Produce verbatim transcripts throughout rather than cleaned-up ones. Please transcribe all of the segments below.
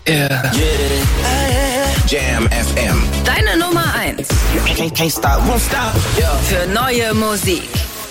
Yeah. Yeah. Jam F M. Deine Nummer eins. Can't, can't stop, won't stop. Yeah. Für neue Musik.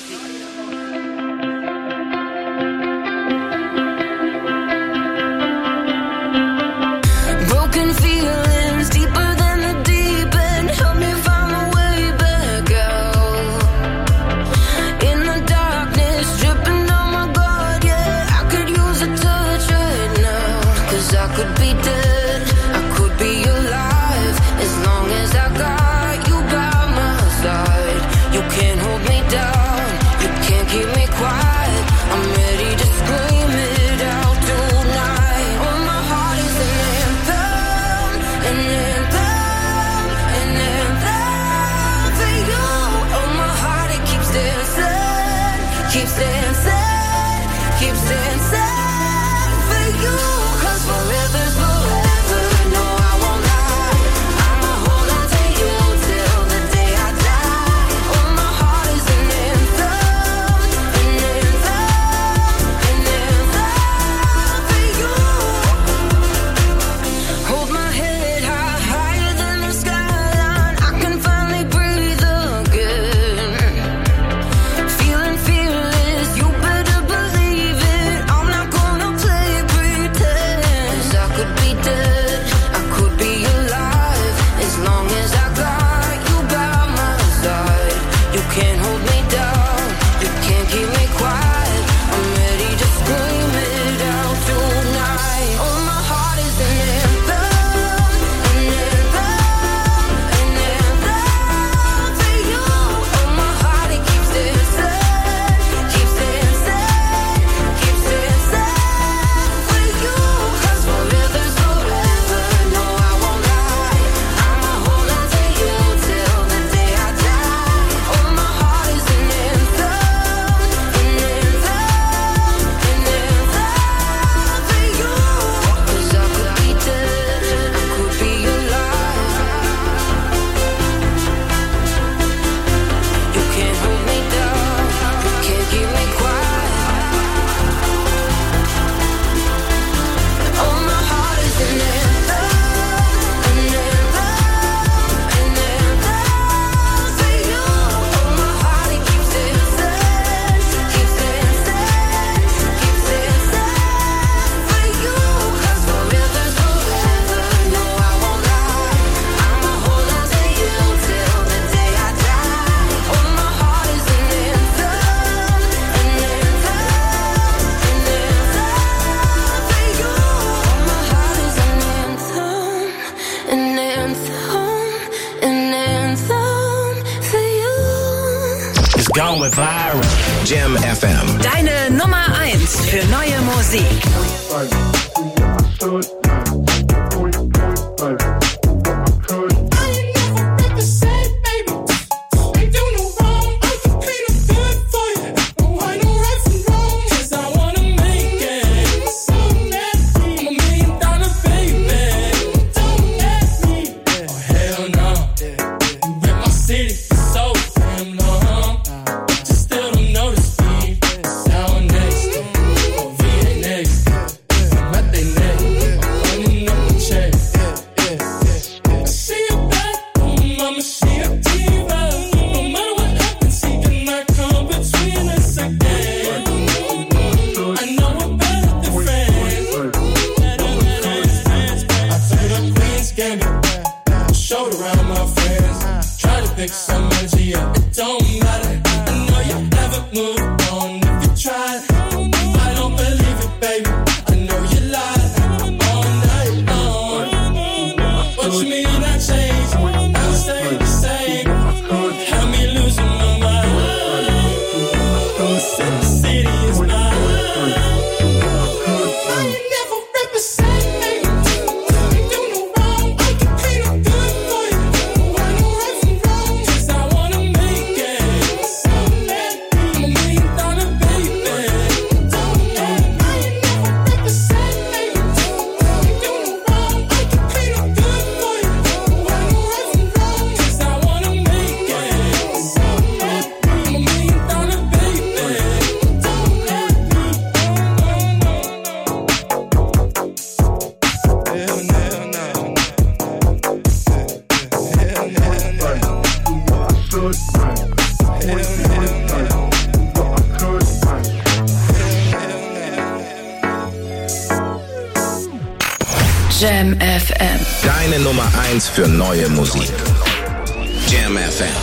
Broken feelings deeper than the deep end. Help me find my way back out. In the darkness, dripping down my guard, yeah. I could use a touch right now. Cause I could be dead, I could be alive. As long as I got you by my side. You can't hold me down, you can't keep me quiet. I'm ready to scream it out tonight. Oh, my heart is an anthem, an anthem, an anthem for you. Oh, my heart, it keeps dancing, keeps dancing, keeps dancing for you. Cause forever's forever, no, I won't lie. I'ma hold on to you till the day I die. Oh, my heart is an anthem, an anthem, an anthem for you. Hold my head high, higher than the skyline. I can finally breathe again. Feeling fearless, you better believe it. I'm not gonna play pretend. 'Cause I could be dead, I could be alive. As long as I got you by my side. You can't hold me down, you can't keep me quiet. I'm ready to scream it out tonight. Oh, my heart is an anthem, an anthem, an anthem for you. Oh, my heart, it keeps dancing, keeps dancing, keeps dancing for you. 'Cause forever's forever, no, I won't lie. I'ma hold on to you till the day I die. Oh, my heart is an anthem, an anthem, an anthem for you. 'Cause I could be dead, I could be alive. You can't hold me down, you can't keep me quiet. Oh, my heart is an anthem, an anthem, an anthem for you. Oh, my heart, it keeps dancing, keeps dancing, keeps dancing for you. 'Cause forever's forever, no, I won't lie. I'ma hold on to you till the day I die. Oh, my heart is an anthem, an anthem, an anthem for you. Oh, my heart is an anthem, an anthem, an anthem for you. It's gone with viral. Jam F M. Deine Nummer eins für neue Musik. Sound next, or V A next, Mate next. Jam F M. Deine Nummer eins für neue Musik. Jam F M.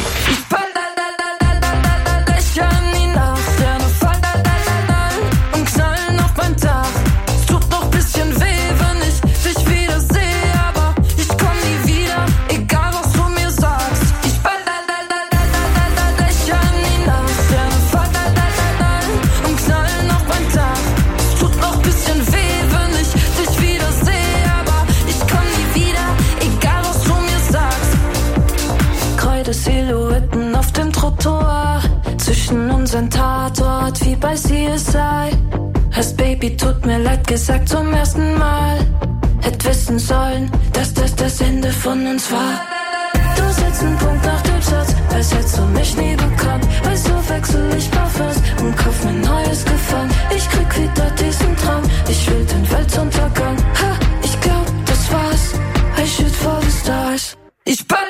Silhouetten auf dem Trottoir, zwischen unseren Tatort wie bei C S I. Hast Baby, tut mir leid gesagt zum ersten Mal. Hätt wissen sollen, dass das das Ende von uns war. Du setzt einen Punkt nach dem Satz, als hättest du mich nie bekannt. Weißt du, wechsel ich Parfums und kauf mir neues Gefallen. Ich krieg wieder diesen Traum, ich will den Weltuntergang. Ha, ich glaub, das war's, I shoot for the stars. Ich ball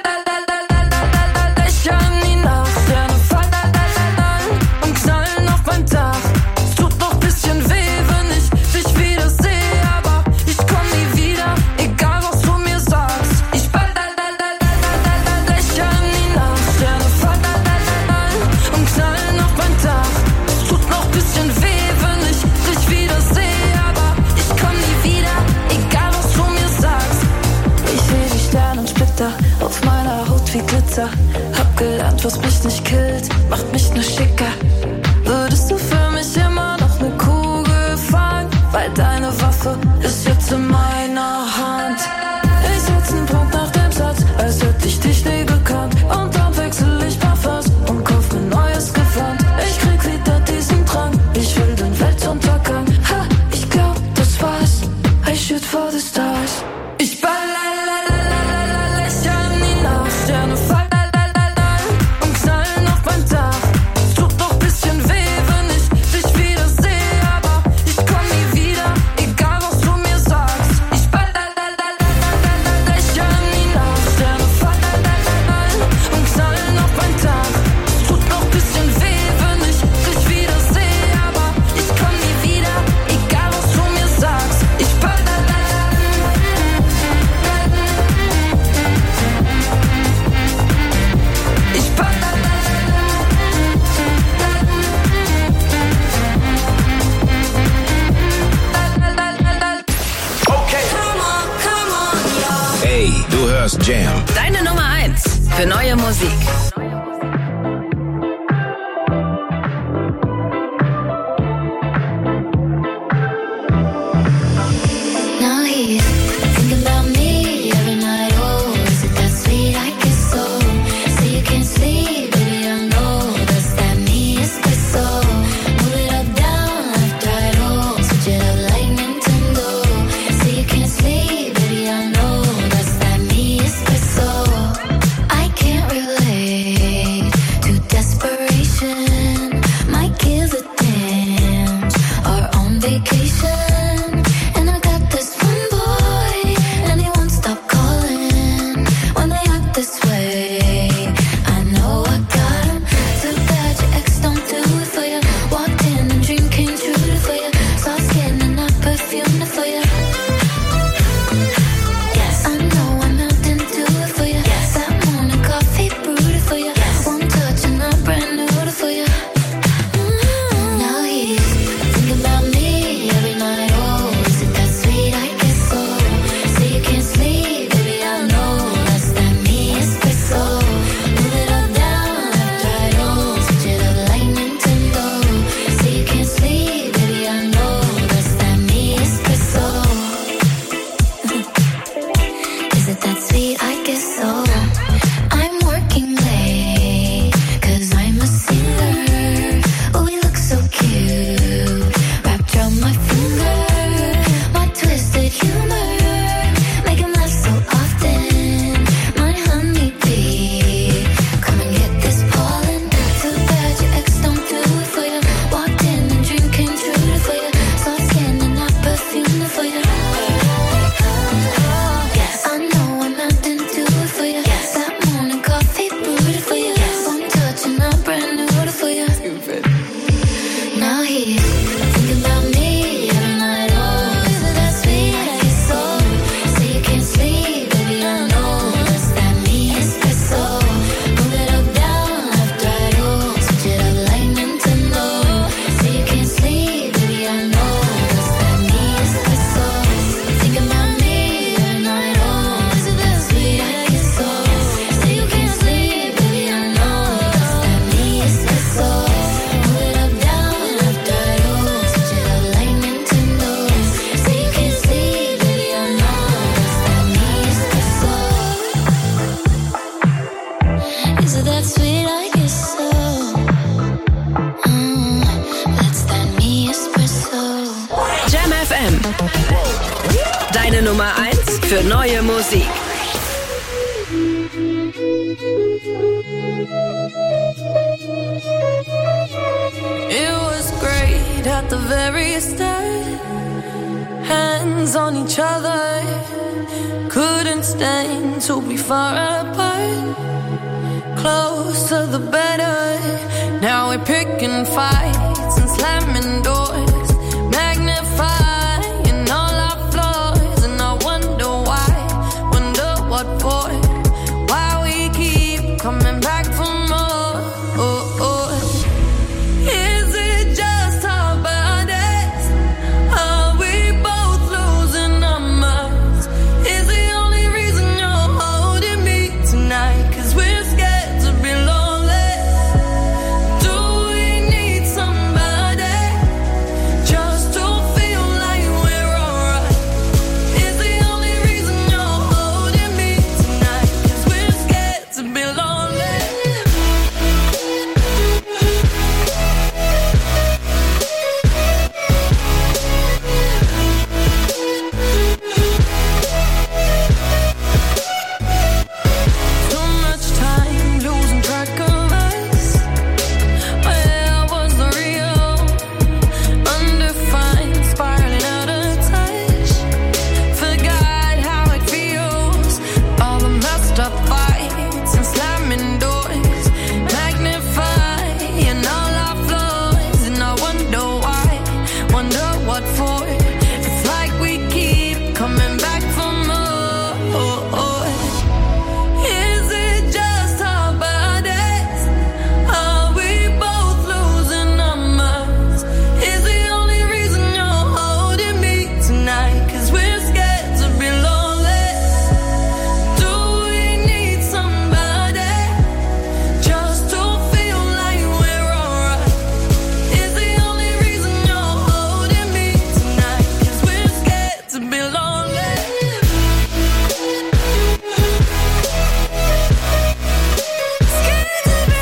auf meiner Haut wie Glitzer. Hab gelernt, was mich nicht killt, macht mich nur schicker. Würdest du für mich immer noch ne Kugel fangen? Weil deine Waffe ist jetzt in meiner Hand. Ich setz einen Punkt nach dem Satz, als hätte ich dich nie gekannt. Und dann wechsel ich Parfums und kauf mir neues Gewand. Ich krieg wieder diesen Drang, ich will den Weltuntergang. Ha, ich glaub, das war's, I shoot for the stars. Ich ball Sterne fallen und knallen auf mein Dach. Es tut noch bisschen weh, wenn ich dich wieder sehe, aber ich komm nie wieder, egal was du mir sagst. Ich ball lächeln nie nach. Sterne fallen und knallen auf mein Dach. Es tut noch bisschen weh, wenn ich dich wieder sehe, aber ich komm nie wieder, egal was du mir sagst. Ich ball Hey, du hörst Jam. Deine Nummer eins für neue Musik. Now he's thinking about me every night. Oh, is it that sweet? I guess so. Say you can't sleep, baby, I know. Does that mean it's good so? Move it up, down, left, right, oh. Switch it up like Nintendo. Say you can't sleep, baby, I know. Does that mean it's good so? I can't relate. Deine Nummer eins für neue Musik. It was great at the very start. Hands on each other. Couldn't stand to be far apart. Closer the better. Now we're picking fights and slamming doors. Magnifying all our flaws. And I wonder why, wonder what for. Why we keep coming back for more. Oh, oh. Is it just our bodies? Are we both losing our minds? Is the only reason you're holding me tonight? 'Cause we're scared to be lonely. Do we need somebody just to feel like we're alright? Is the only reason you're holding me tonight? 'Cause we're scared to be lonely. Too much time losing track of us. Where was the real? Undefined, spiraling out of touch. Forgot how it feels. All the messed up fights and slamming doors. Magnifying all our flaws. And I wonder why, wonder what for. It's like we keep coming back for more. Is it just our bodies? Are we both losing our minds? Is the only reason you're holding me tonight? 'Cause we're scared to be lonely. Do we need somebody just to feel like we're alright? Is the only reason you're holding me tonight? 'Cause we're scared to be lonely. Scared to be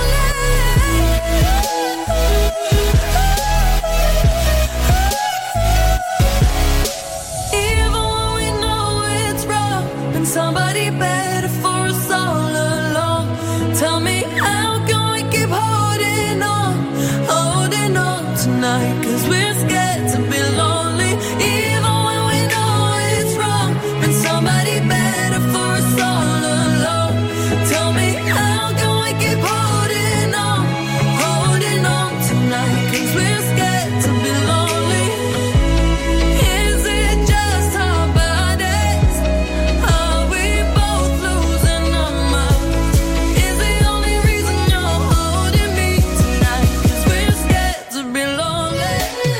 lonely. Even when we know it's wrong, and somebody better for us all along. Tell me, how can we keep holding on, holding on tonight? 'Cause we're scared to be lonely. Even when we know it's wrong, and somebody better for us all along. Tell me, how can we keep holding on, holding on tonight? 'Cause we're scared to be lonely. Is it just our bodies? Are we both losing our minds? Is the only reason you're holding me tonight? 'Cause we're scared to be lonely.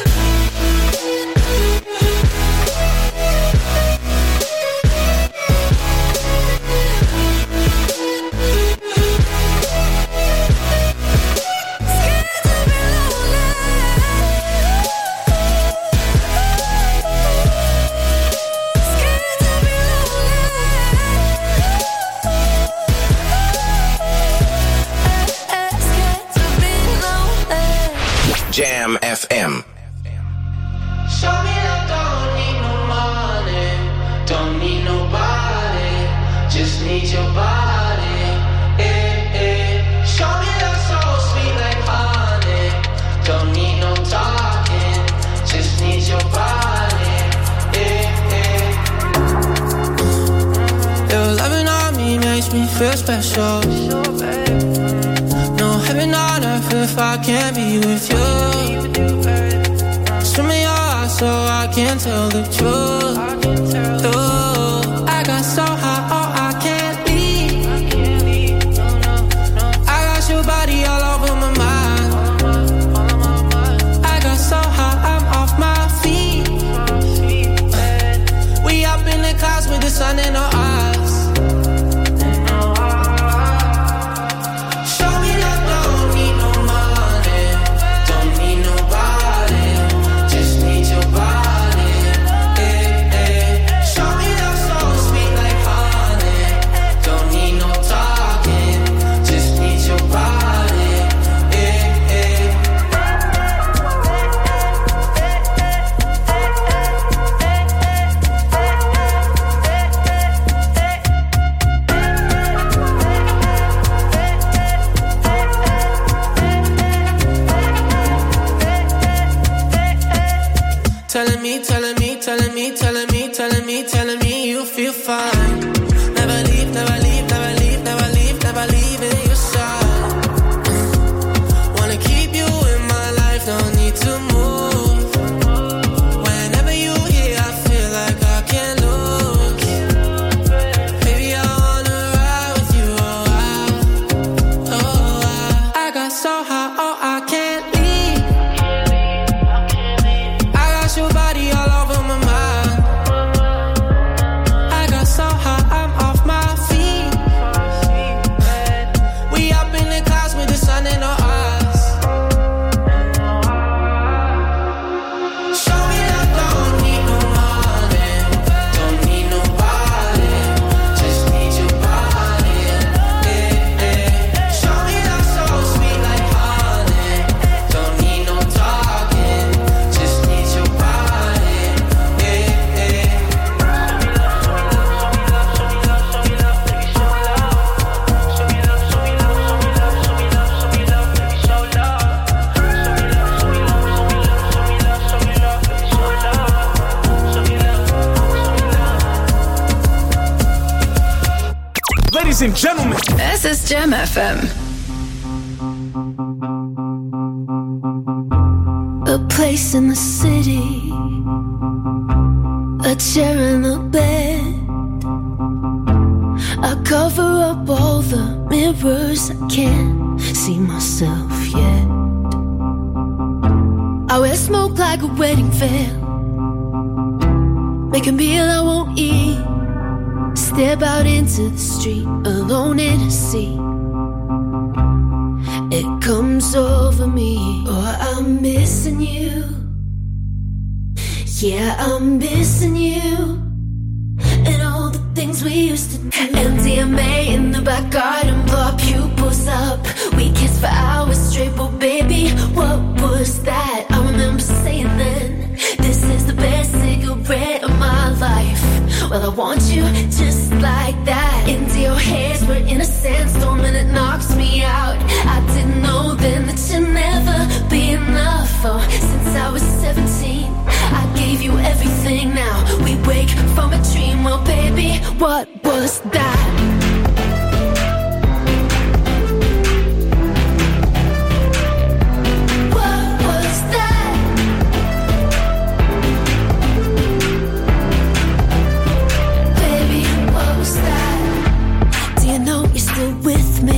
Jam F M. Show me I don't need no money, don't need nobody, just need your body. Eh, eh. Show me that so sweet like honey, don't need no talking, just need your body. Eh, eh. Your loving on me makes me feel special. No heaven on earth if I can't be with you. Swim in your eyes so I can tell the truth. Ooh, I got so high, oh I can't leave. I got your body all over my mind. I got so high, I'm off my feet. We up in the clouds with the sun in our eyes. Show me that don't need no money, don't need nobody, just need your body. Eh, eh. Telling me, telling me, telling me, telling me, telling me, telling me you feel fine. Never leave, never leave, never leave, never leave, never leave in your side. Wanna keep you in my life, no need to move. Whenever you here, I feel like I can't lose. Baby, I wanna ride with you, oh I, oh I. I got so high, oh I can't leave. I got your body all over my mind. I got so high, I'm off my feet. We up in the clouds with the sun in our eyes. Show me love, don't need no money, don't need nobody, just need your body. Eh, eh. Show me love so sweet like honey, don't need no talking, just need your body. Eh, eh. Ladies and gentlemen, Es ist Jam F M. A place in the city, a chair and a bed. I cover up all the mirrors, I can't see myself yet. I wear smoke like a wedding veil, make a meal I won't eat. Step out into the street, alone in a sea. It comes over me, oh, I'm missing you. Yeah, I'm missing you. And all the things we used to do. M D M A in the back garden, blow our pupils up. We kissed for hours straight, but baby, what was that? I remember saying then, this is the best cigarette of my life. Well, I want you just like that. Into your hairs, we're in a sandstorm and it knocks me out. I didn't know then that you'd never be enough. Oh, since I was seventeen, I gave you everything. Now we wake from a dream. Well, baby, what was that? What was that? Baby, what was that? Do you know you're still with me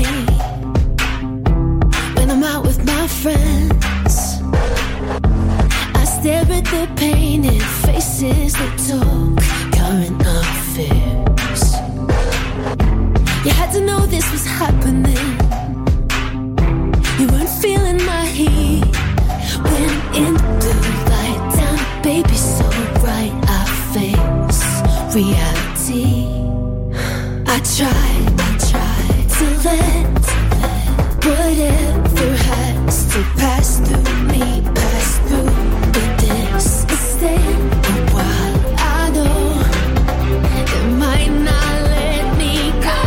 when I'm out with my friends? I stare at the painted faces that talk current affairs. You had to know this was happening. You weren't feeling my heat when in the blue light down, baby, so bright I face reality. I tried, I tried to let whatever has to pass through me, pass through. But this is staying a while. I know it might not let me go.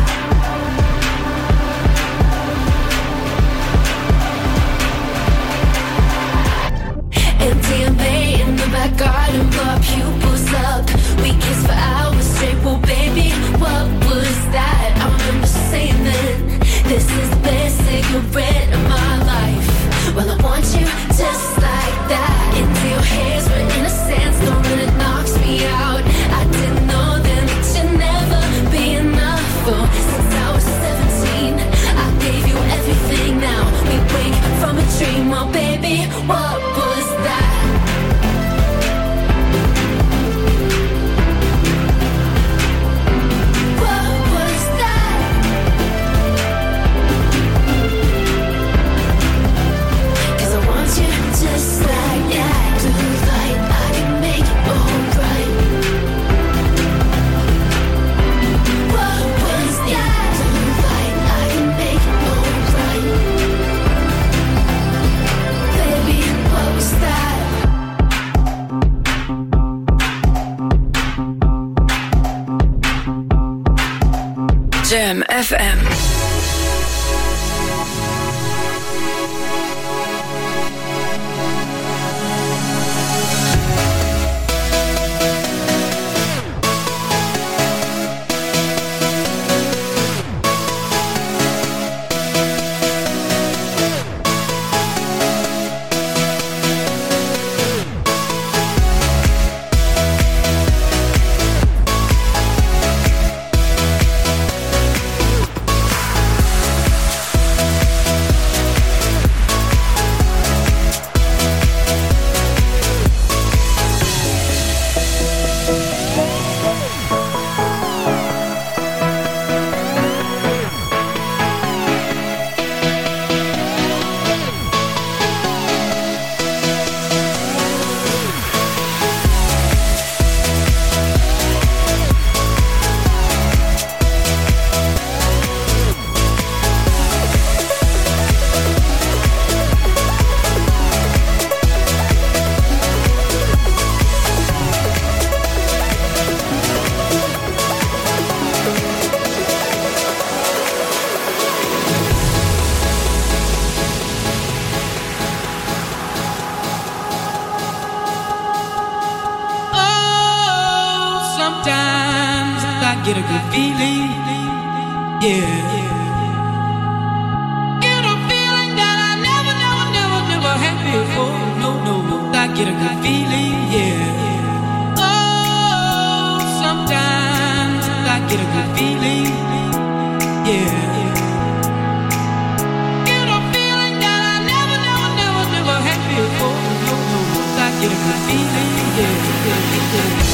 M D M A in the back garden, blow our pupils up. We kissed for hours straight. Well, baby, what was that? I remember saying then, this is the best cigarette of my life. Well, I want you just like that. Into your hairs, we're in a sandstorm and it knocks me out. I didn't know then that you'd never be enough. Oh, since I was seventeen, I gave you everything. Now we wake from a dream. Oh, baby, what was that? What was that? 'Cause I want you just like that. Blue light, I can make it alright. What was that? Blue light, I can make it alright. Baby, what was that? Jam F M. Sometimes I get a good feeling, yeah. Get a feeling that I never, never, never, never had before. No, no, I get a good feeling, yeah. Oh, sometimes I get a good feeling, yeah. Get a feeling that I never, never, never, never had before. No, no, I get a good feeling, yeah, yeah, yeah.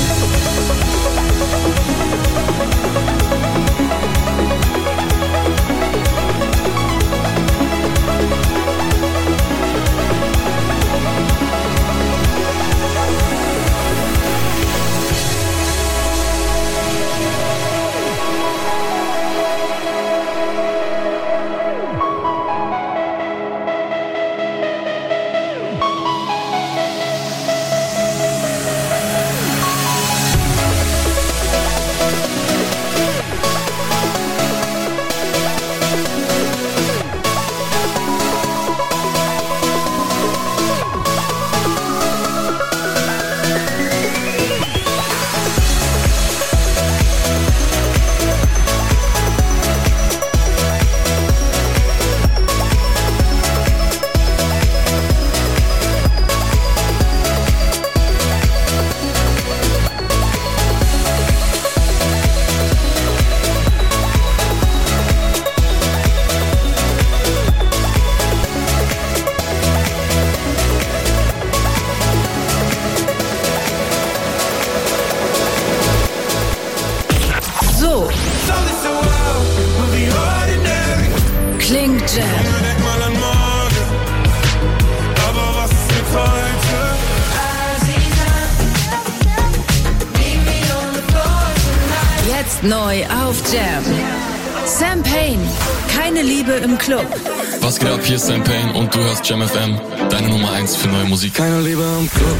Neu auf Jam. Sam Payne, keine Liebe im Club. Was geht ab, hier ist Sam Payne und du hörst Jam F M, deine Nummer eins für neue Musik. Keine Liebe im Club.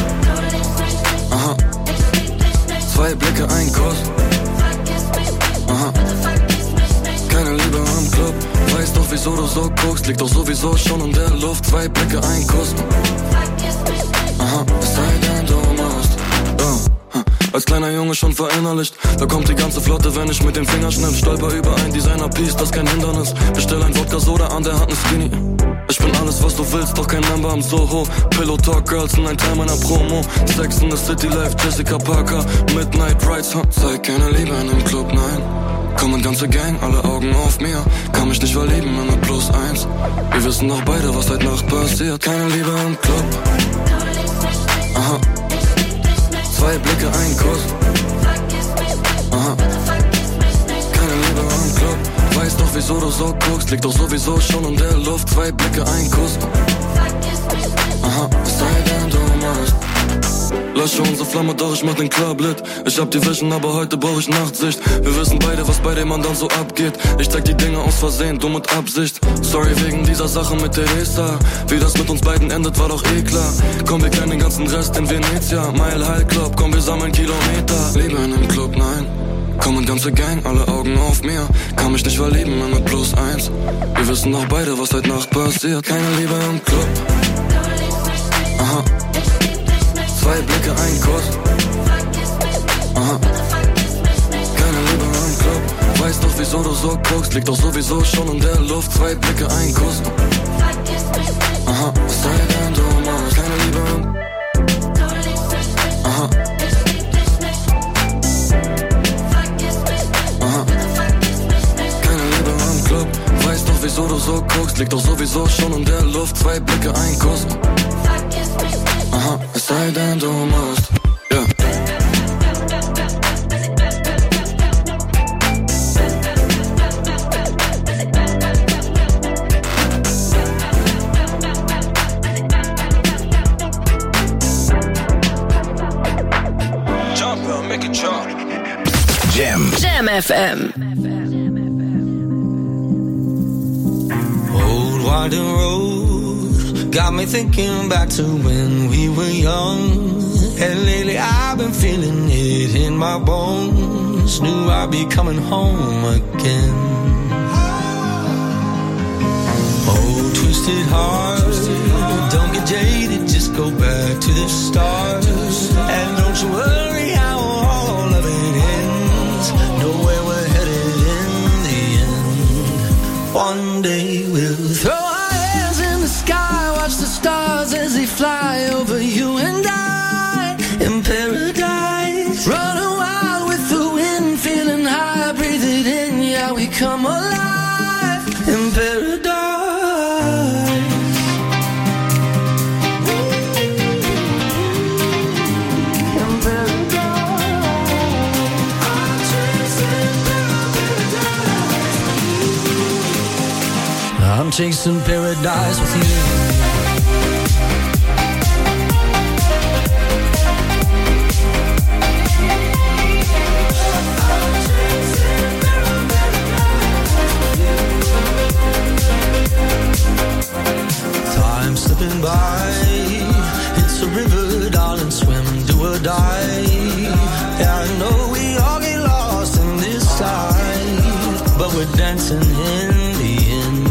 Aha. Zwei Blicke, ein Kuss. Aha. Keine Liebe im Club. Weißt doch, wieso du so guckst, liegt doch sowieso schon in der Luft. Zwei Blicke, ein Kuss. Aha. Es sei denn, du musst. Oh. Als kleiner Junge schon verinnerlicht, da kommt die ganze Flotte, wenn ich mit den Fingern schnipp. Stolper über ein Designer-Piece, das kein Hindernis. Bestell ein Wodka-Soda, an der Hand ein Skinny. Ich bin alles, was du willst, doch kein Number am Soho. Pillow Talk Girls sind ein Teil meiner Promo. Sex in the City Life, Jessica Parker. Midnight Rides, huh? Zeig keine Liebe in dem Club, nein. Kommen ganze Gang, alle Augen auf mir. Kann mich nicht verlieben in der Plus eins. Wir wissen doch beide, was heute Nacht passiert. Keine Liebe im Club. Aha. Zwei Blicke, ein Kuss. Aha. Keine Liebe im Club. Weiß doch, wieso du so guckst, liegt doch sowieso schon in der Luft. Zwei Blicke, ein Kuss. Aha, es sei denn, du musst. Lösche unsere Flamme, doch ich mach den Club lit. Ich hab die Vision, aber heute brauch ich Nachtsicht. Wir wissen beide, was bei dem Mann dann so abgeht. Ich zeig die Dinge aus Versehen, du mit Absicht. Sorry wegen dieser Sache mit Teresa. Wie das mit uns beiden endet, war doch eh klar. Komm, wir kennen den ganzen Rest in Venezia. Mile High Club, komm, wir sammeln Kilometer. Liebe in dem Club, nein. Kommen ganze Gang, alle Augen auf mir. Kann mich nicht verlieben in der Plus eins. Wir wissen doch beide, was heute Nacht passiert. Keine Liebe im Club. Aha. Zwei Blicke, ein Kuss. Aha. Keine Liebe im Club. Weiß doch, wieso du so guckst, liegt doch sowieso schon in der Luft. Zwei Blicke, ein Kuss. Aha, es sei denn, du musst. Keine Liebe im Aha. Aha. Keine Liebe im Club. Weiß doch, wieso du so guckst, liegt doch sowieso schon in der Luft. Zwei Blicke, ein Kuss. Aha, es sei denn, du musst. Ja. Jump, make it jump. Jam. Jam F M. Old winding road got me thinking back to when we were young. And lately I've been feeling it in my bones. Knew I'd be coming home again. Oh, twisted heart, don't get jaded, just go back to the start. And don't you worry how all of it One day we'll throw our hands in the sky, watch the stars as they fly over you and I in paradise. Running wild with the wind, feeling high, breathe it in, yeah, we come alive in paradise. I'm chasing paradise with you. Time slipping by, it's a river, darling, swim, do or die. Yeah, I know we all get lost in this life, but we're dancing in the end.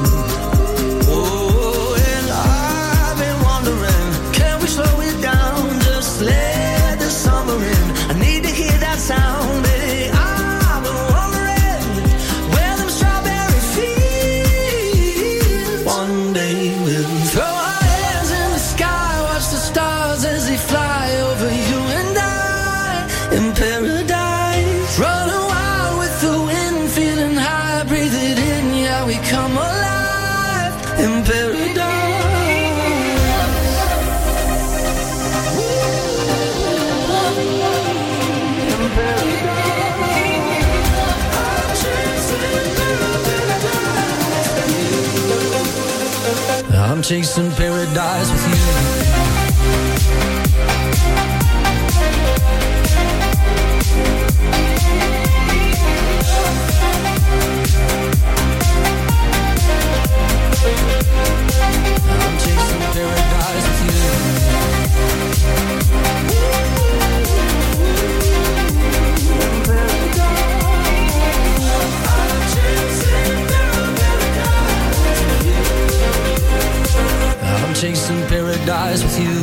Sound, baby, I've been wondering where them strawberry fields. One day we'll throw our hands in the sky, watch the stars as they fly over you and I in paradise. Running wild with the wind, feeling high, breathe it in, yeah, we come alive in paradise. I'm chasing paradise with you. I'm chasing paradise with you. I'm chasing paradise with you.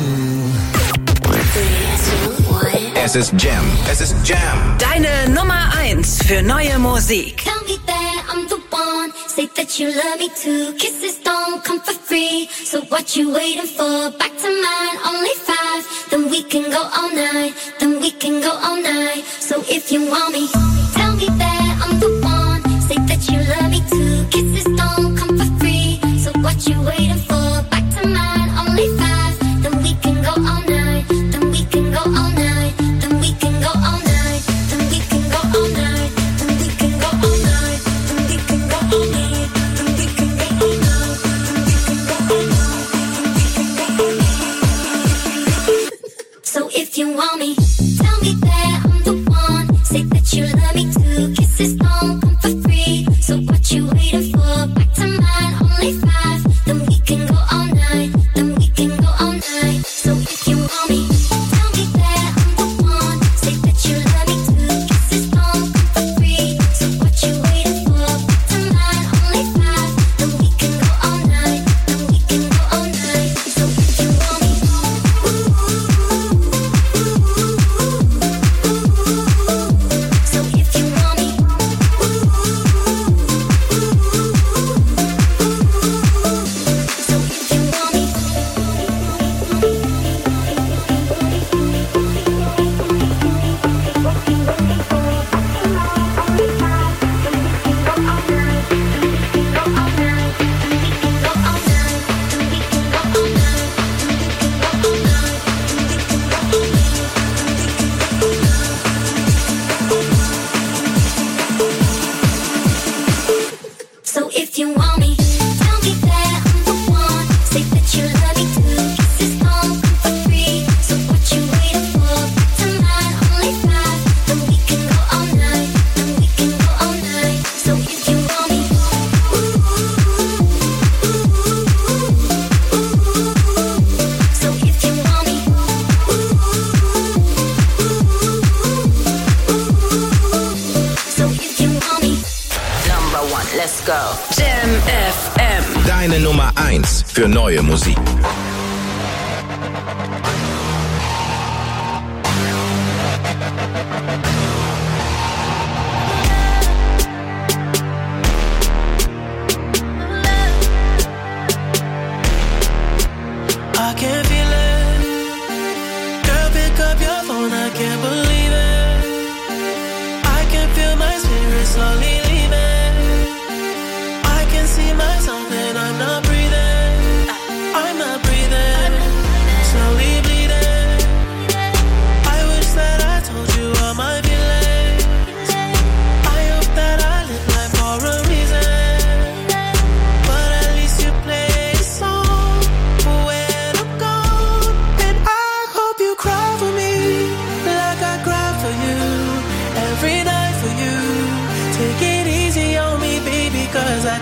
Es ist Jam. Es ist Jam. Deine Nummer eins für neue Musik. Tell me that I'm the one. Say that you love me too. Kisses don't come for free. So what you waiting for? Back to mine, only five. Then we can go all night. Then we can go all night. So if you want me, tell me that I'm the one. Say that you love me too. Kisses don't come for free. So what you waiting for? Back to mine, only five. Then we can go all night. Then we can go all night. Then we can go all night. Then we can go all night. Then we can go all night. Then we can go all night. Then we can go all night. Then we can go all night. Then we can go all night. So if you want me, tell me that I'm the one. Say that you love me too. Kisses don't come for free. So what you waiting for? Back to mine, only five. Then we can go all night. Then we can go all night. So if you want me, tell me that I'm the one. Say that you love me too. Kisses don't come for free. So what you waiting for? Back to mine, only five. Then we can go all night. Then we can go all night. So if you want me, so if you want me, so if you want me. So if you want me, tell me that I'm the one. Say that you love me too. Kisses don't come for free. So what you waiting for? Back to mine, only five. Then we can go all night. Then we can go all night. So if you want me, so if you want me, so if you want me. Number one, let's go. Jam F M. Deine Nummer eins für neue Musik.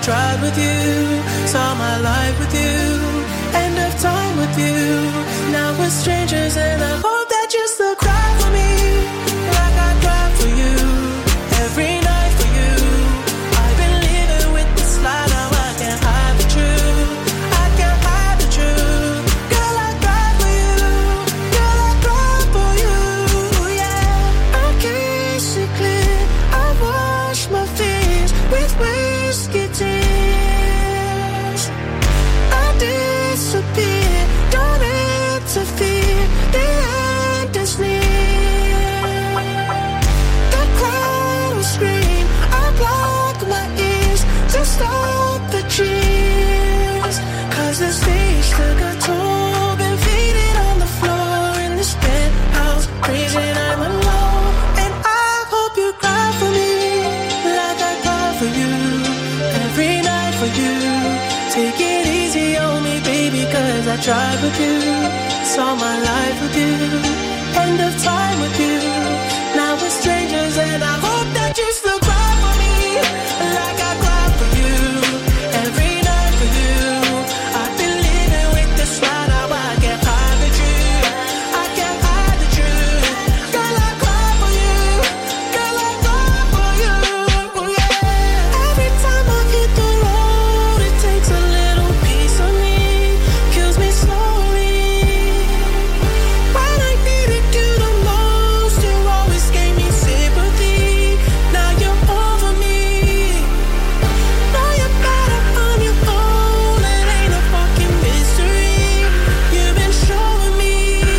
tried with you, saw my life with you, end of time with you. Now we're strangers and I hope that you still cry for me, like I cry for you, every night for you. I've been living with this lie, now I can't hide the truth, I can't hide the truth. Girl, I cry for you, girl, I cry for you, yeah. I kiss it clear, I wash my fears with whiskey tears. I disappear, don't interfere, the end is near. The crowd will scream, I block my ears to stop the cheers. Cause the stage took a toll, been faded on the floor in this penthouse, crazy and I'm alone. And I hope you cry for me, like I cry for you, every night for you. Take it easy on me, baby, cause I tried with you, saw my life with you, end of time with you. Now we're strangers and I hope that you still cry for me, like I cry for you, every night for you. I've been living with this lie, now I can't hide the truth, I can't hide the truth. Girl, I cry for you, girl, I cry for you, yeah. Every time I hit the road, it takes a little piece of me, kills me slowly. When I needed you the most, you always gave me sympathy. Now you're over me, now you're better on your own. It ain't a fucking mystery, you've been showing me.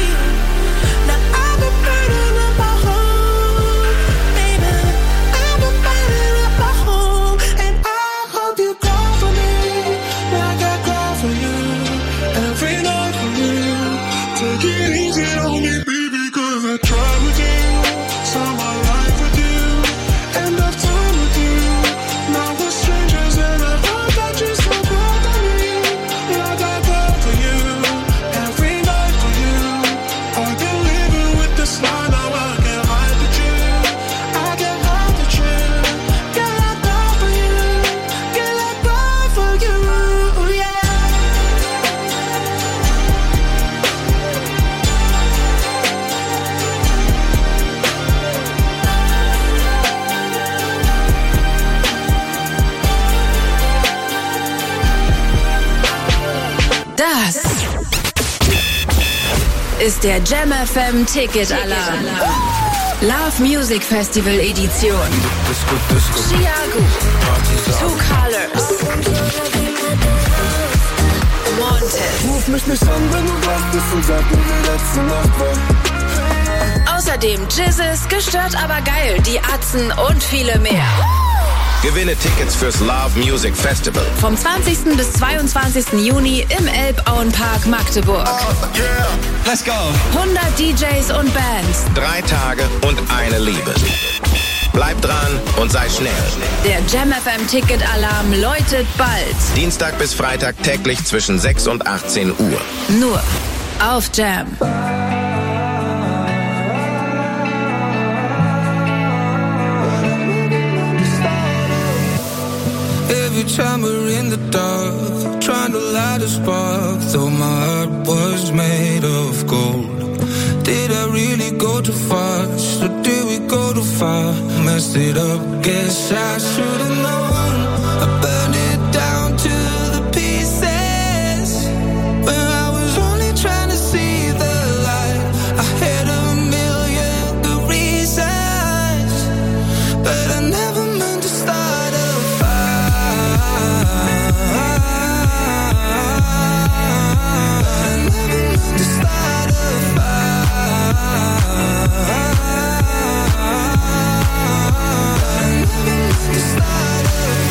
Now I've been burning up my home, baby, I've been burning up my home. And I hope you cry for me, like I cry for you, every night for you. Take it easy on me, baby, cause I tried with you, saw my life with you, end of time with you. Now we're strangers and I hope that you still cry for me, like I cry for you, every night for you. I've been living with this lie, now I can't hide the truth, I can't hide the truth. Girl, I cry for you, girl, I cry for you, yeah. Das ist der Jam F M Ticket Alarm. Love Music Festival Edition. Chiago, Two Colors, Montes. Ruf mich nicht an, wenn du wach bist und sag mir, wie letzte Nacht war. Außerdem Jizzes, gestört aber geil, die Atzen und viele mehr. Gewinne Tickets fürs Love Music Festival. Vom zwanzigsten bis zweiundzwanzigsten Juni im Elbauenpark Magdeburg. Oh, yeah. Let's go. hundert D Js und Bands. Drei Tage und eine Liebe. Bleib dran und sei schnell. Der Jam F M Ticket Alarm läutet bald. Dienstag bis Freitag täglich zwischen sechs und achtzehn Uhr. Nur auf Jam. Every time we're in the dark, trying to light a spark, though my heart was made of gold. Did I really go too fast, or did we go too far? Messed it up, guess I should've known. I burned it down to the pieces, when I was only trying to see the light. I had a million good reasons, but I never meant to start a start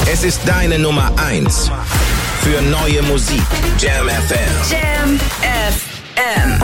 Es ist deine Nummer eins für neue Musik. Jam F M. Jam F M.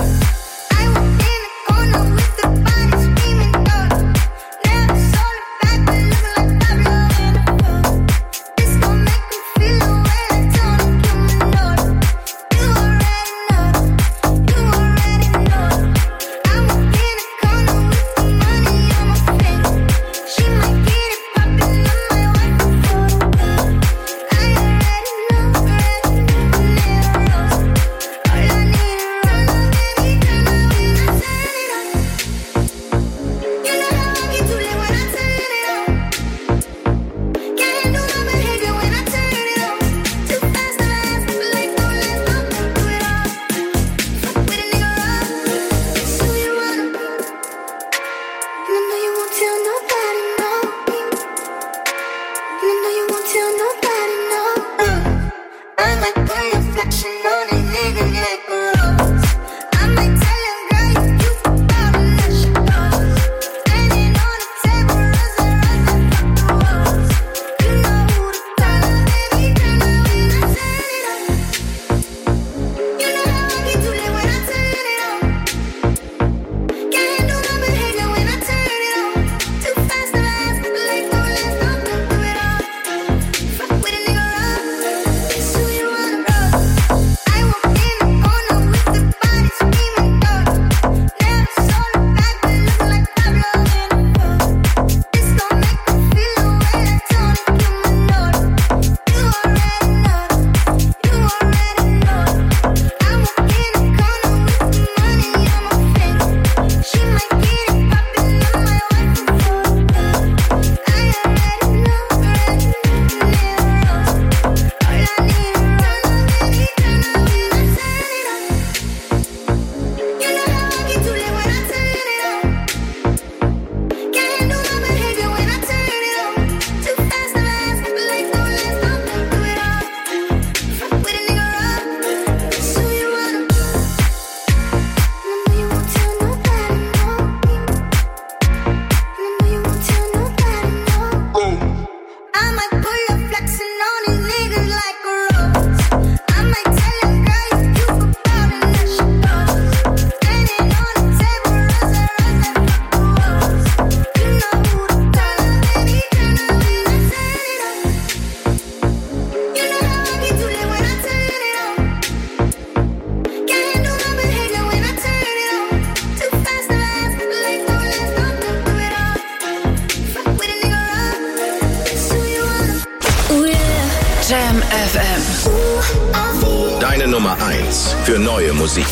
Jam F M. Deine Nummer eins für neue Musik.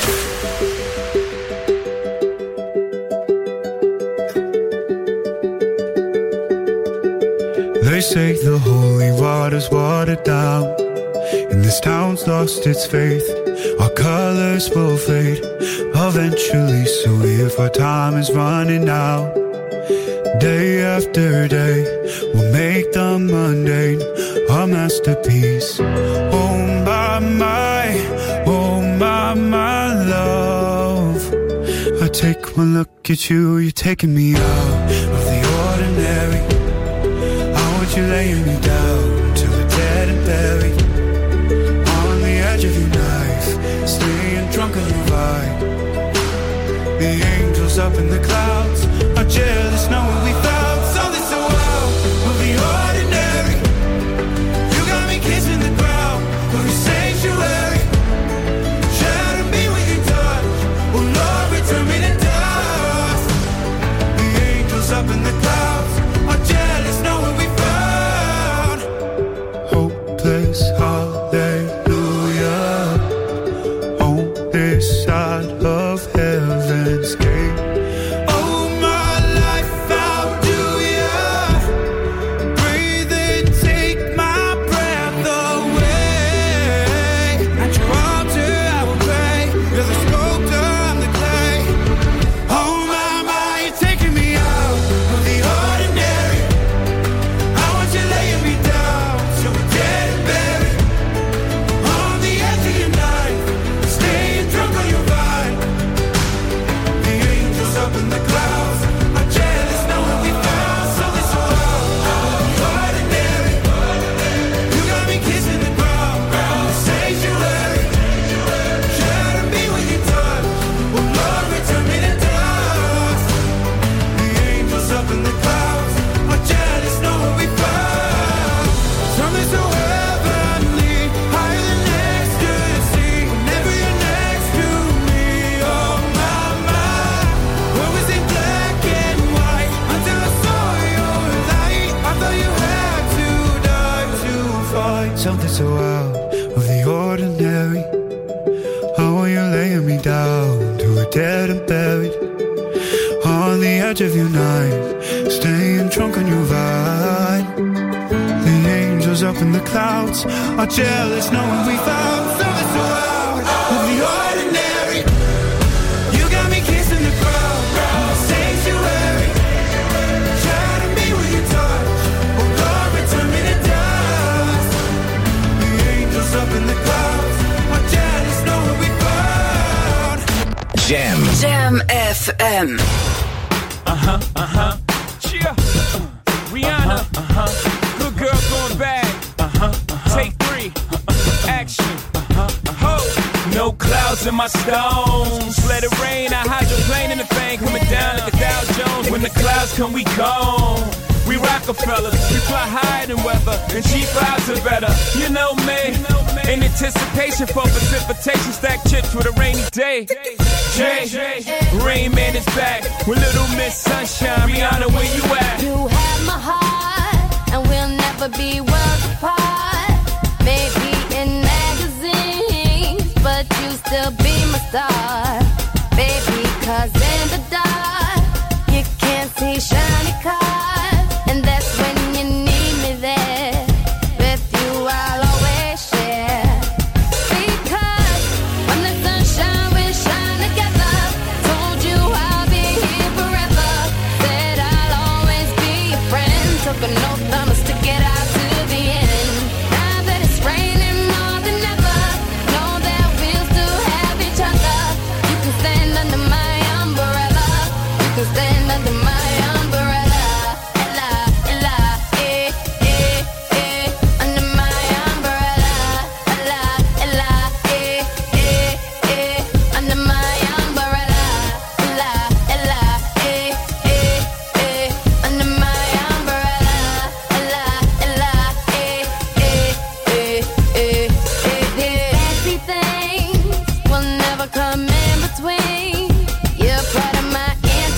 They say the holy water's watered down, and this town's lost its faith. Our colors will fade eventually, so if our time is running out, day after day, we'll make the mundane a masterpiece. Oh my, my, oh my, my love. I take one look at you, you're taking me out of the ordinary. I want you laying me down till we're dead and buried, on the edge of your knife, staying drunk on your vibe. The angels up in the clouds are jealous knowing we found something so wild of the ordinary. You got me kissing the ground of your sanctuary. Shatter me with your touch, oh Lord, return me to dust. The angels up in the clouds are jealous knowing we found hopeless hallelujah on this side of heaven's gate. Oh my life I something so out of the ordinary. How are you laying me down to a dead and buried on the edge of your night, staying drunk on your vine. The angels up in the clouds are jealous knowing we found something so out of the ordinary. You got me kissing the ground, sanctuary. Shatter me with your touch, oh Lord, return me to dust. The angels up in the clouds are jealous knowing we found Jam. Jam F M. Uh-huh, uh-huh. Cheer. Uh, Rihanna. Uh-huh. Good girl going bad. Uh-huh, uh-huh. Take three. Uh-huh. Action. Uh-huh, uh-huh. Ho. No clouds in my stones. Let it rain. I hydroplane in the thing. Coming down like a Dow Jones. When the clouds come, we gone. We Rockefellers. We fly higher than weather. And cheap vibes are better. You know me. In anticipation for precipitation. Stack chips with a rainy day. Jay, Rain Man is back with Little Miss Sunshine. Rihanna, where you at? You have my heart, and we'll never be worlds apart. Maybe in magazines, but you still be my star. Baby, cause in the dark, you can't see shiny cars. And that's when you need me there. With you I'll always share. Because when the sunshine will shine together, told you I'll be here forever. Said I'll always be your friend. Took an oath, I'ma stick it out to the end. Now that it's raining more than ever, know that we'll still have each other. You can stand under my umbrella. You can stand under my umbrella. Ella, Ella, eh, eh, eh. Under my umbrella. Ella, Ella, eh, eh, eh. Under my umbrella. Ella, Ella, eh, eh, eh. Under my umbrella. Ella, Ella, eh, eh, eh, eh, eh, eh. Fancy things will never come in between. You're part of my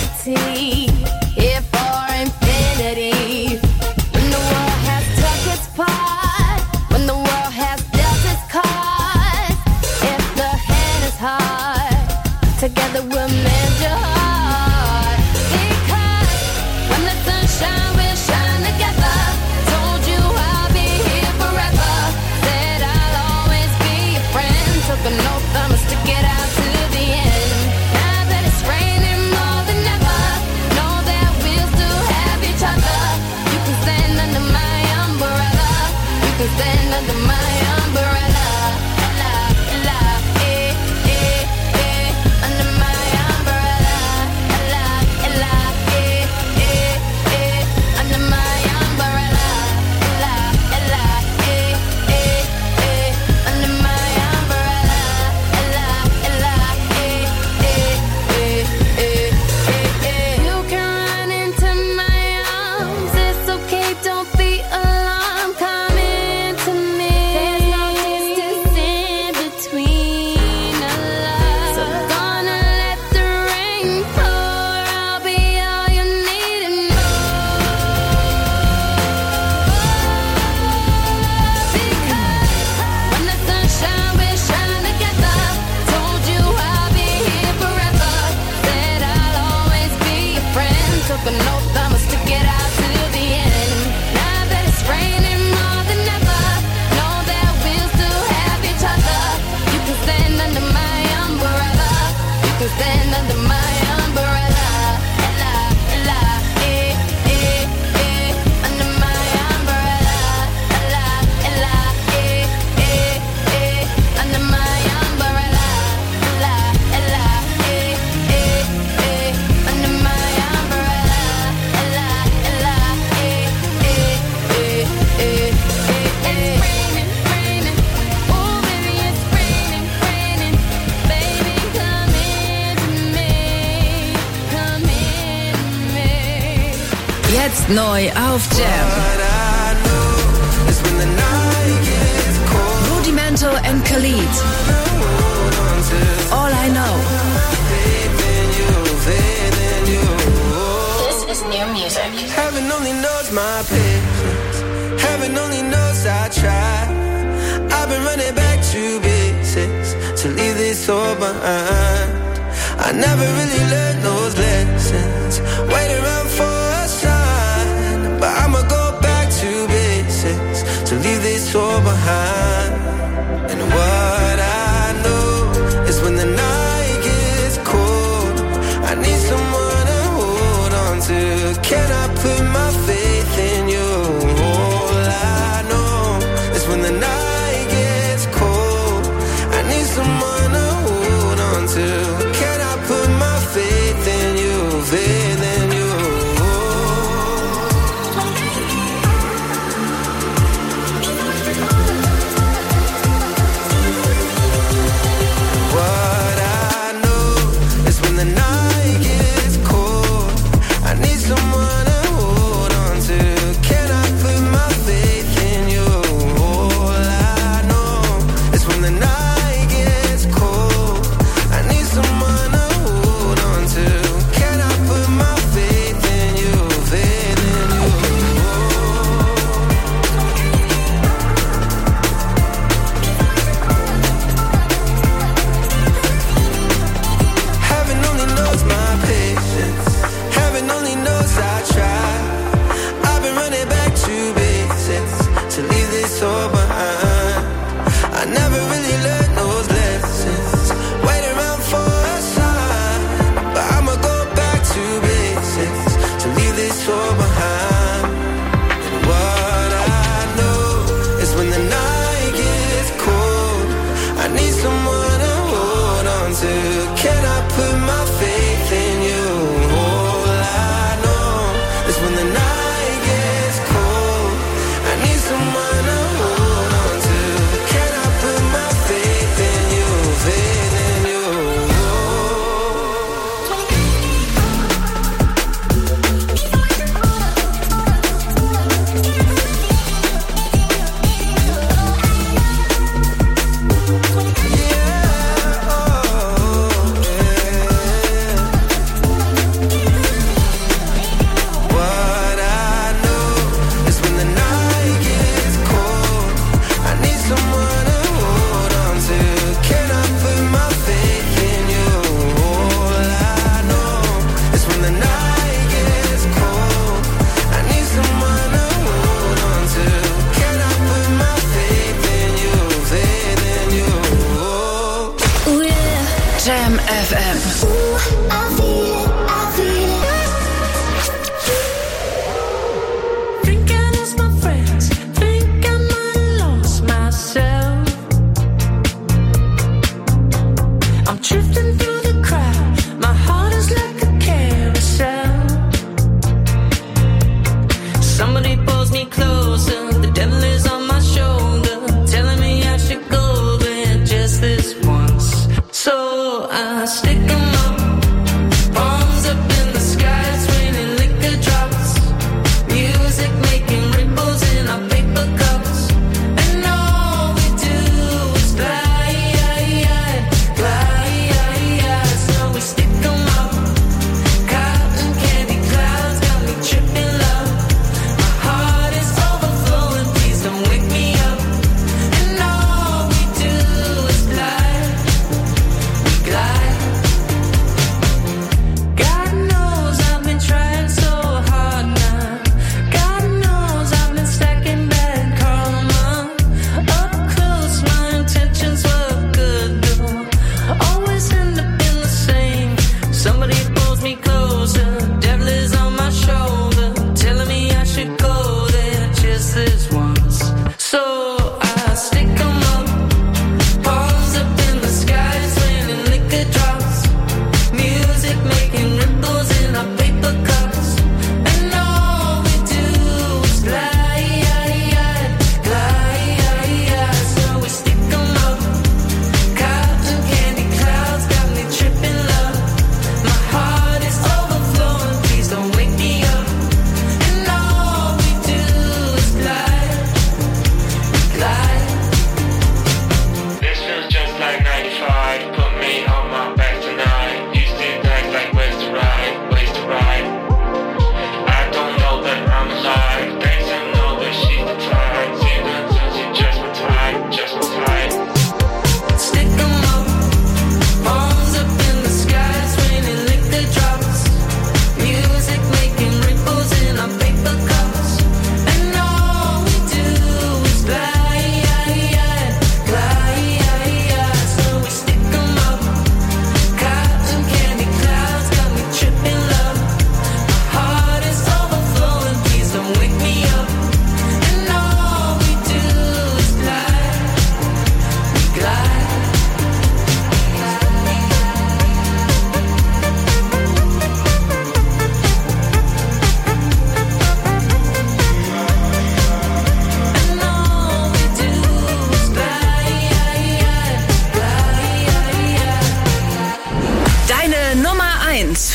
entity, here for infinity. When the world has took its part, when the world has dealt its cards, if the hand is hard, together we'll mend your heart. Because when the sunshine will shine together, told you I'll be here forever. Said I'll always be your friend. Took an oath, I'ma stick it out to the end. Now that it's raining more than ever, know that we'll still have each other. You can stand under my umbrella. You can stand under my umbrella. Ella, Ella, eh, eh, eh. Under my umbrella. Ella, Ella, eh, eh, eh. Under my umbrella. Ella, Ella, eh, eh, eh. Under my umbrella. Ella, Ella, eh, eh, eh, eh, eh, eh. You can run into my arms. It's okay, don't be alarmed. Come into me. There's no distance in between us. So gonna let the rain pour. I'll be all you need and more. Because when the sunshine will shine together, told you I'll be here forever. Said I'll always be your friend. Took an oath, I'ma stick it out to the end. Now that it's raining more than ever, know that we'll still have each other. You can stand under my umbrella. You can stand under my umbrella. Ella, Ella, eh, eh, eh. Under my umbrella. Ella, Ella, eh, eh, eh. Under my umbrella. Ella, Ella, eh, eh, eh. Under my umbrella. Ella, Ella, eh, eh, eh, eh, eh, eh. It's raining, raining. Oh, baby, it's raining, raining. Baby, come into me. Come into me. Jetzt neu auf Jam. Rudimental and Khalid. All I know. This is new music. Heaven only knows my patience. Heaven only knows I try. I've been running back to basics to leave this all behind. I never really learned those lessons, waiting around for a sign. But I'ma go back to basics to leave this all behind. And what I know is when the night gets cold, I need someone to hold on to. Can I put my faith in you? All I know is when the night gets cold, I need someone to hold on to. Can I put my faith in you, faith in you?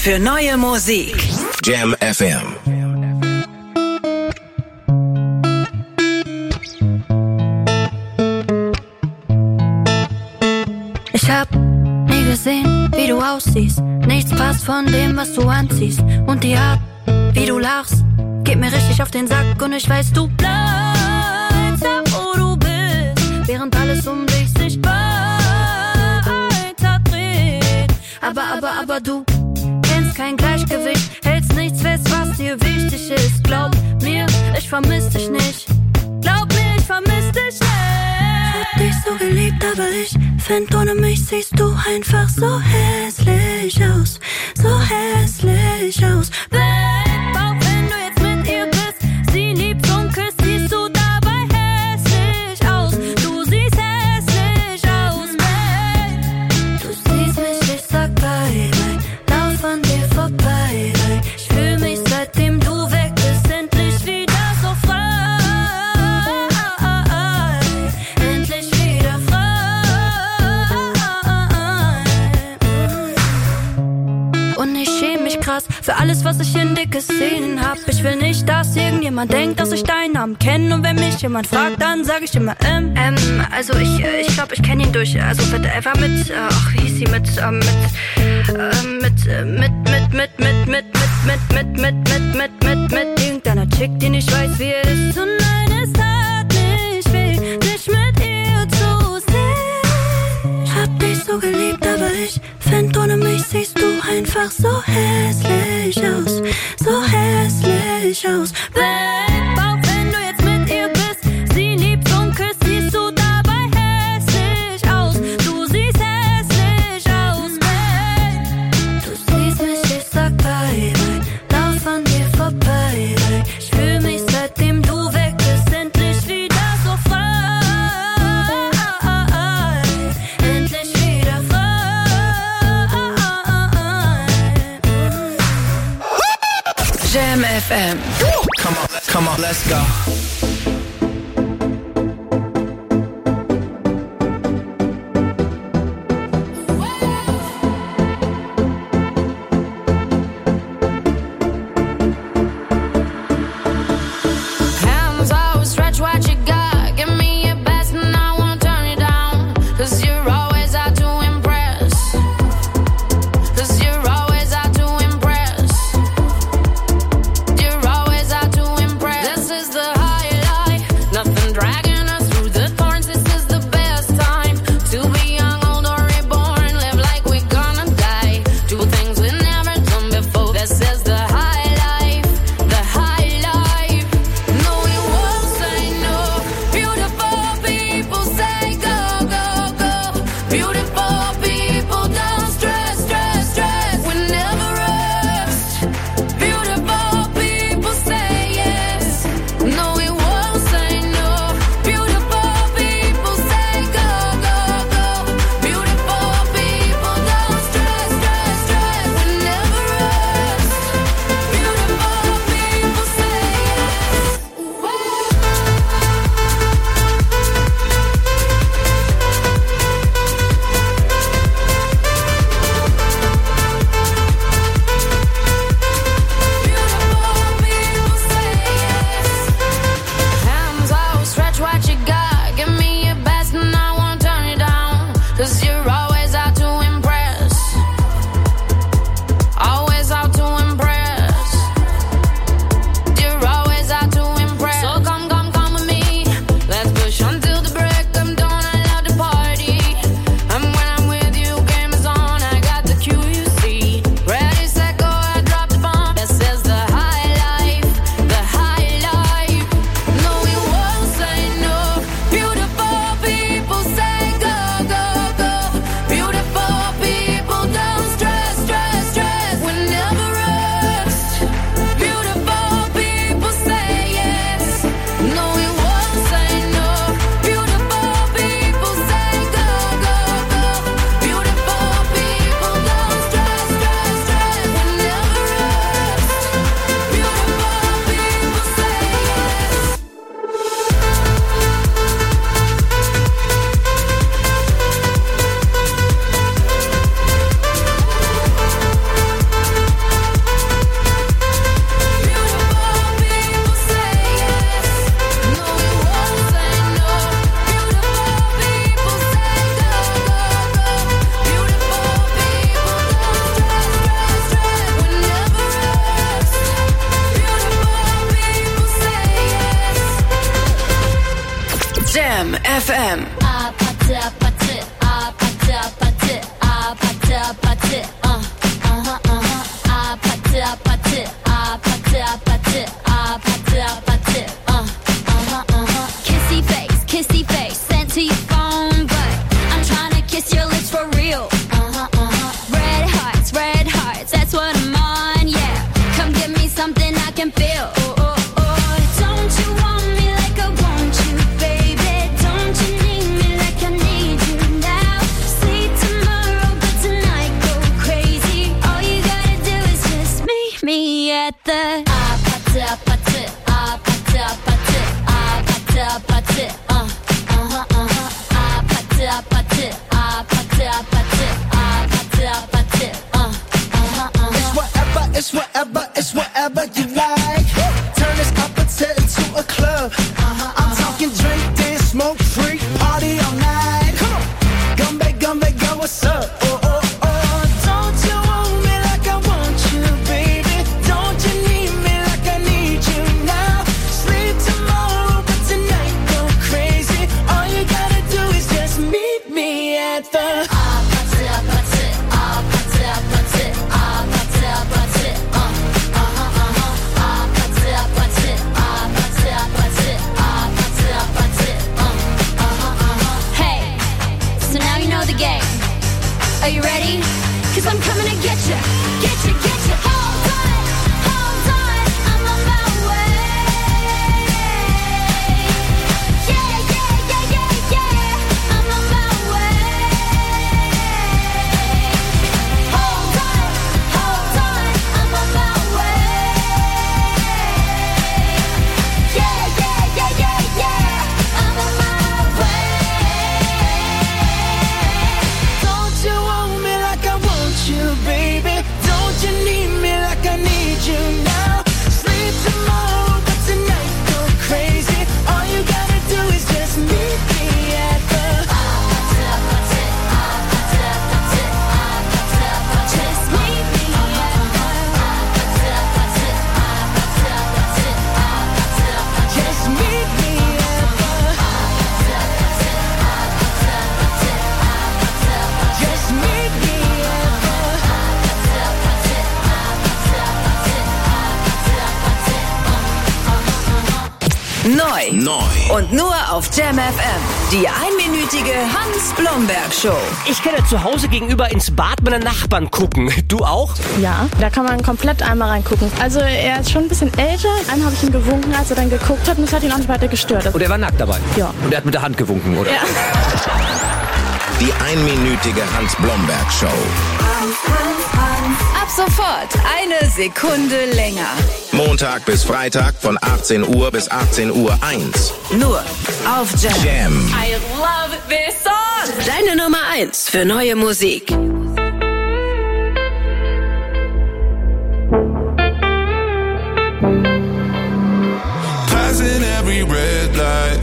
für neue Musik. Jam F M. Ich hab nie gesehen, wie du aussiehst. Nichts passt von dem, was du anziehst. Und die Art, wie du lachst, geht mir richtig auf den Sack. Und ich weiß, du bleibst da, wo du bist, während alles um dich sich weiter dreht. Aber, aber, aber du kennst kein Gleichgewicht, hältst nichts fest, was dir wichtig ist. Glaub mir, ich vermiss dich nicht. Glaub mir, ich vermiss dich nicht. Hab dich so geliebt, aber ich find, ohne mich siehst du einfach so hässlich aus. So hässlich aus. Babe, auch wenn du jetzt mit ihr bist, sie liebst und küsst, siehst du dabei hässlich aus. Du siehst hässlich aus, babe. Du siehst mich, ich sag bye, bye. Lauf an dir vorbei, bye. Ich fühl mich, seitdem du weg bist, endlich wieder so frei. Endlich wieder frei. Und ich schäm mich krass für alles, was ich in dir gesehen hab. Ich will nicht, dass irgendjemand denkt, dass ich deinen Namen kenne. Und wenn mich jemand fragt, dann sag ich immer ähm. Ähm, also ich, ich glaub, ich kenn ihn durch, also mit, er war mit, äh, ach, wie hieß sie, mit, ähm, mit, äh, mit, äh, mit, mit, mit, mit, mit, mit, mit, mit, mit, mit, mit, mit, mit irgendeiner Chick, die nicht weiß, wie er ist. Und nein, es tat nicht weh, dich mit ihr zu sehen. Ich hab dich so geliebt, aber ich find, ohne mich siehst du einfach so hässlich aus. So hässlich aus. Babe, auch wenn du jetzt mit ihr bist, sie liebt und küsst, siehst du dabei hässlich aus. Du siehst hässlich aus, babe. Du siehst mich, ich sag bye, bye. Lauf an dir vorbei, bye. Ich fühl mich, seitdem du weg bist, endlich wieder so frei. Endlich wieder frei. Jam F M. Come on, come on, let's go. Hands out, stretch what you got. Give me your best and I won't turn you down. Cause you're always out to impress. Cause you're always out to impress. You're always out to impress. This is the high. Jam F M. Kissy face, kissy face, sent to your phone, but I'm trying to kiss your lips for real. Red hearts, red hearts, that's what I'm on, yeah. Come give me something I can feel. Oh, oh, oh. Don't you want me like I want you, baby? Don't you need me like I need you now? Sleep tomorrow, but tonight go crazy. All you gotta do is just meet me at the ah, pata, pata, ah, pata, pata, ah, pata, pata, uh, uh-huh, uh-huh, ah, pata, pata, ah, pata, pata, ah, pata, pata, uh, uh-huh, uh-huh. It's whatever, it's whatever, it's whatever you like. Turn this appetite into a club. Uh-huh, I'm talking drink, dance, smoke, freak, party all night. Come on, gumbe, gumbe, go, what's up? Oh, oh, oh. Don't you want me like I want you, baby? Don't you need me like I need you now? Sleep tomorrow, but tonight go crazy. All you gotta do is just meet me at the ah, pata, pata, ah, pata, pata, ah, pata, pata, uh, uh-huh, uh-huh, ah, pata, pata, ah, pata, pata, ah, pata, pata, uh, uh-huh, uh-huh. Hey, so now you know the game. Are you ready? 'Cause I'm coming to get you, get you, get you. Hold on, hold on, I'm on my way. Yeah, yeah, yeah, yeah, yeah, I'm on my way. Hold on, hold on, I'm on my way. Yeah, yeah, yeah, yeah, yeah, I'm on my way. Don't you want me like I want you, baby? Don't you need me like I need you now? Sleep tomorrow, but tonight go crazy. All you gotta do is just meet me at the just meet me at the just meet me at the just meet me Neu. Neu. Und nur auf Jam F M. Die einminütige Hans-Blomberg-Show. Ich kann ja zu Hause gegenüber ins Bad meiner Nachbarn gucken. Du auch? Ja, da kann man komplett einmal reingucken. Also er ist schon ein bisschen älter. Einmal habe ich ihm gewunken, als er dann geguckt hat und es hat ihn auch nicht weiter gestört. Und er war nackt dabei? Ja. Und er hat mit der Hand gewunken, oder? Ja. Die einminütige Hans-Blomberg-Show. Ab sofort eine Sekunde länger. Montag bis Freitag von achtzehn Uhr bis achtzehn Uhr eins. Nur auf Jam. Jam. I love this song. Deine Nummer eins für neue Musik. Passing every red light,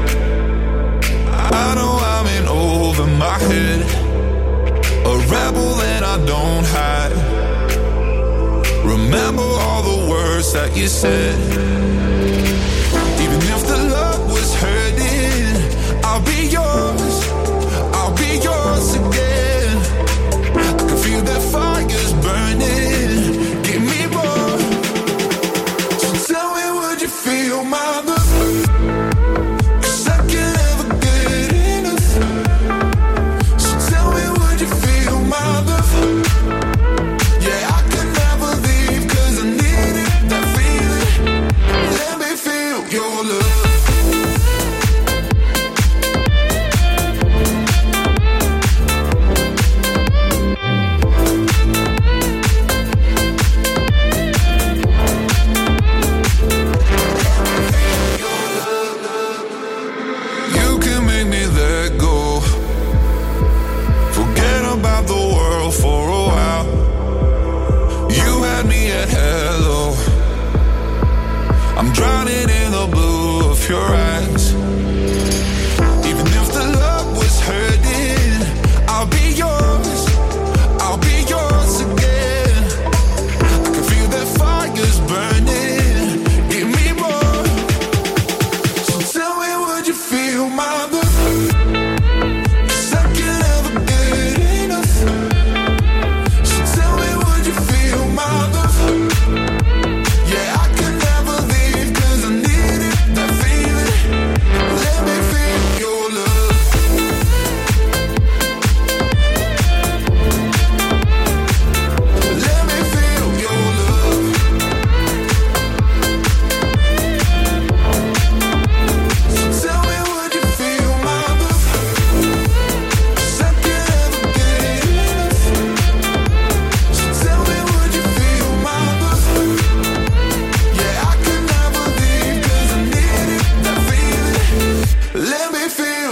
I know I'm in over my head. A rebel that I don't hide. Remember all the words that you said. Even if the love was hurting, I'll be yours, I'll be yours again. I can feel that fire's burning, give me more. So tell me, would you feel my love?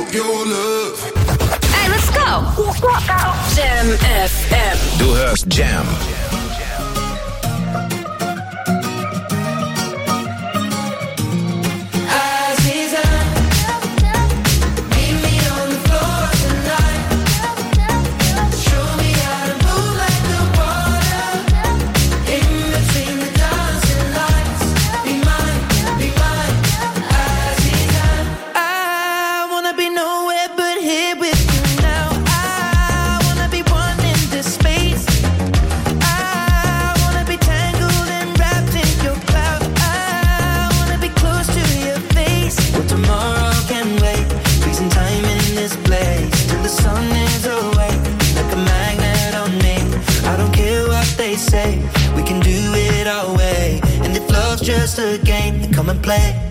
up your love. Hey, let's go. Let's go. Jam F M. Du hörst Jam. Say we can do it our way, and if love's just a game, then come and play.